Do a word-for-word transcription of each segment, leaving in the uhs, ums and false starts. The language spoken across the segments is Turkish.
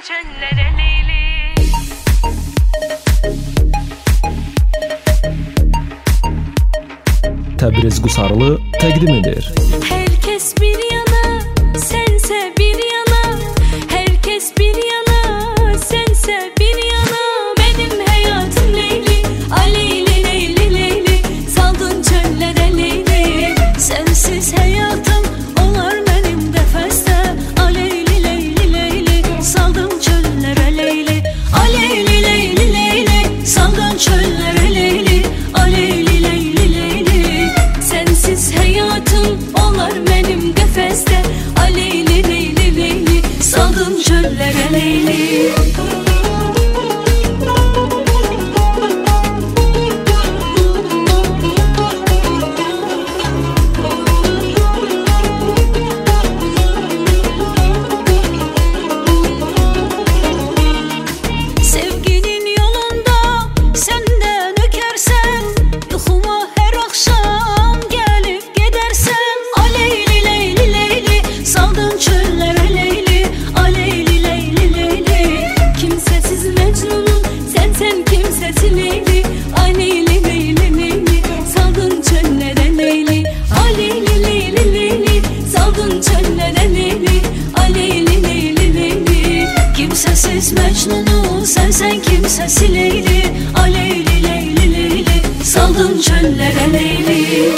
çöllere Leyli. Təbriz Qusarlı təqdim edir. Herkes bir yana, sense bir yana. Herkes bir yana, sense bir yana. Benim hayatım Leyli, Aleyli Leyli Leyli. Saldın çöllere Leyli. Sensiz hayatım olar benim defeste. Aleyli Leyli Leyli. Saldın çöllere Leyli. Aleyli Leyli Leyli. Saldın çöllere Leyli. Aleyli Leyli Leyli. Sensiz hayatım olar benim defeste. Aleyli Leyli Leyli. Saldın çöllere Leyli. Sevginin yolunda senden ökersen, yuxuma her akşam gelip gidersen. Aleyli Leyli Leyli. Saldın çöllere Leyli. Aleyli Leyli Leyli. Kimsesiz Mecnun'um sen sen kimsesiz Leyli. Aleyli Leyli Leyli. Saldın çöllere Leyli. Aleyli Leyli Leyli. Saldın çöllere Leyli. Aleyli Leyli Leyli. Kimsesiz Mecnun'um sen sen kimsesiz Leyli. Aleyli Leyli Leyli. Saldın çöllere Leyli.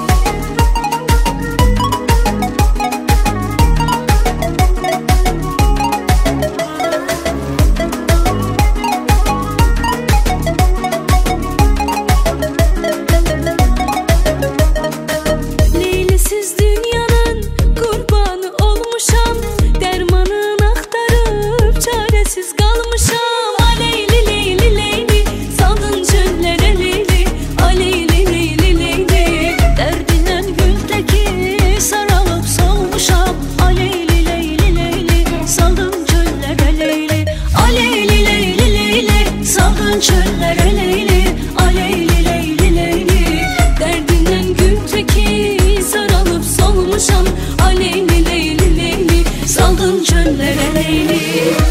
Leylisiz dünyanın kurbanı olmuşam. Dermanın aktarıp çaresiz kalmışam. Aleyli Leyli Leyli. Saldın çöllere Leyli. Aleyli Leyli Leyli. Derdinden güldeki saralıp solmuşam. Aleyli Leyli Leyli. Saldın çöllere Leyli. Aleyli Leyli Leyli. Saldın çöllere Leyli. Aleyli Leyli Leyli. Derdinden güldeki saralıp solmuşam. Aleyli Leyli Leyli. Saldın çöllere Leyli.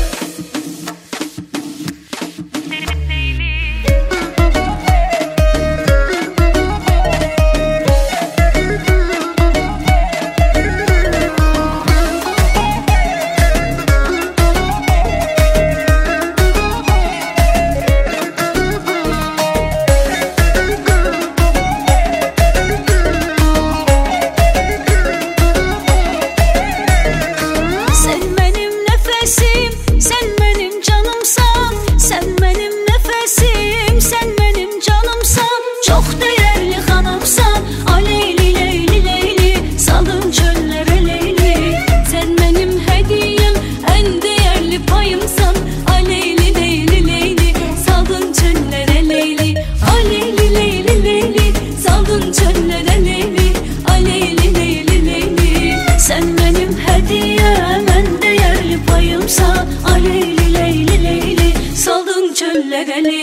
Sen benim nefesim, sen benim canımsan. Sen benim nefesim, sen benim canımsan. Çok değerli hanımsan. Aleyli Leyli Leyli. Saldın çöllere Leyli. Sen benim hediyem, en değerli payımsan. Aleyli Leyli Leyli. Saldın çöllere Leyli. Aleyli Leyli Leyli. Saldın çöllere Leyli. Aleyli Leyli Leyli. Sen benim hediyem, en değerli payımsan. Aleyli Leyli Leyli. Saldın çöllere Leyli.